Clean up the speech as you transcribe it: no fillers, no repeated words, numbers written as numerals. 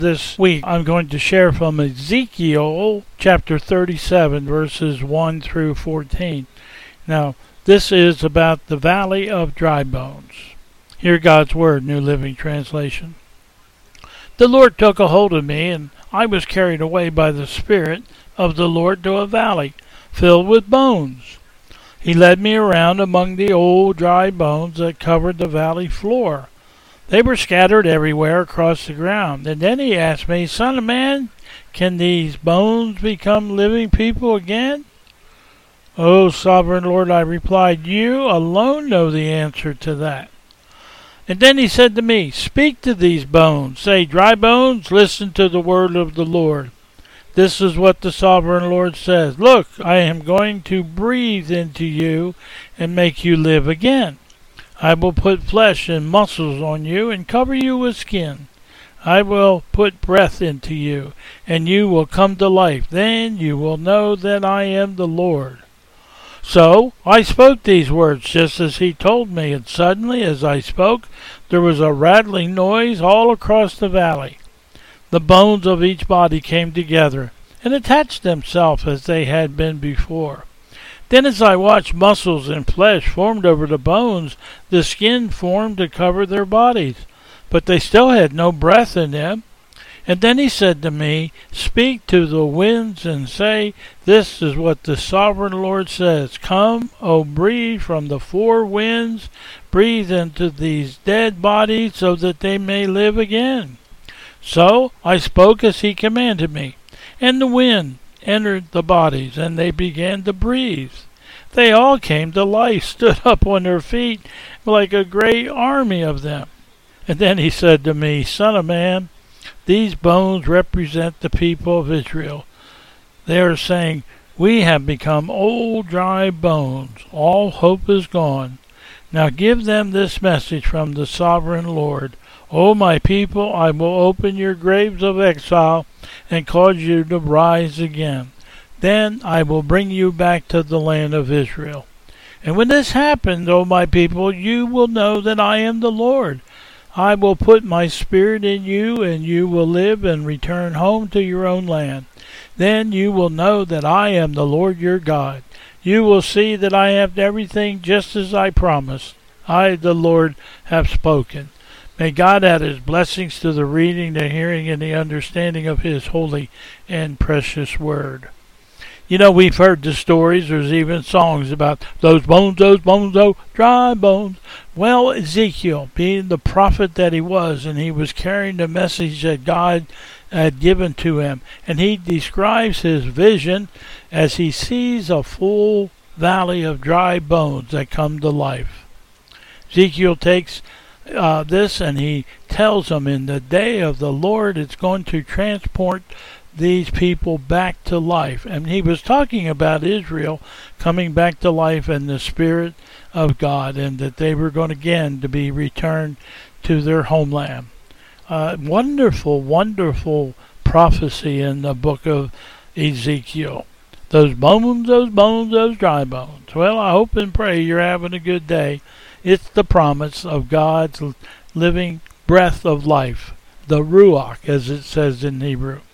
This week I'm going to share from Ezekiel chapter 37 verses 1 through 14. Now, this is about the valley of dry bones. Hear God's word, New Living Translation. The Lord took a hold of me, and I was carried away by the Spirit of the Lord to a valley filled with bones. He led me around among the old dry bones that covered the valley floor. They were scattered everywhere across the ground. And then he asked me, Son of man, can these bones become living people again? O sovereign Lord, I replied, you alone know the answer to that. And then he said to me, Speak to these bones. Say, dry bones, listen to the word of the Lord. This is what the sovereign Lord says. Look, I am going to breathe into you and make you live again. I will put flesh and muscles on you and cover you with skin. I will put breath into you, and you will come to life. Then you will know that I am the Lord. So I spoke these words just as he told me, and suddenly as I spoke, there was a rattling noise all across the valley. The bones of each body came together and attached themselves as they had been before. Then as I watched, muscles and flesh formed over the bones, the skin formed to cover their bodies, but they still had no breath in them. And then he said to me, Speak to the winds and say, This is what the sovereign Lord says. Come, O breathe from the four winds, breathe into these dead bodies so that they may live again. So I spoke as he commanded me, and the wind entered the bodies, and they began to breathe. They all came to life, stood up on their feet like a great army of them. And then he said to me, Son of man, these bones represent the people of Israel. They are saying, We have become old dry bones. All hope is gone. Now give them this message from the sovereign Lord. O my people, I will open your graves of exile and cause you to rise again. Then I will bring you back to the land of Israel. And when this happens, O my people, you will know that I am the Lord. I will put my spirit in you, and you will live and return home to your own land. Then you will know that I am the Lord your God. You will see that I have everything just as I promised. I, the Lord, have spoken. May God add his blessings to the reading, the hearing, and the understanding of his holy and precious word. You know, we've heard the stories. There's even songs about those bones, oh, dry bones. Well, Ezekiel, being the prophet that he was, and he was carrying the message that God had given to him, and he describes his vision as he sees a full valley of dry bones that come to life. Ezekiel takes this and he tells them in the day of the Lord it's going to transport these people back to life. And he was talking about Israel coming back to life in the Spirit of God, and that they were going again to be returned to their homeland. Wonderful, wonderful prophecy in the book of Ezekiel. Those bones, those dry bones. Well, I hope and pray you're having a good day. It's the promise of God's living breath of life, the Ruach, as it says in Hebrew.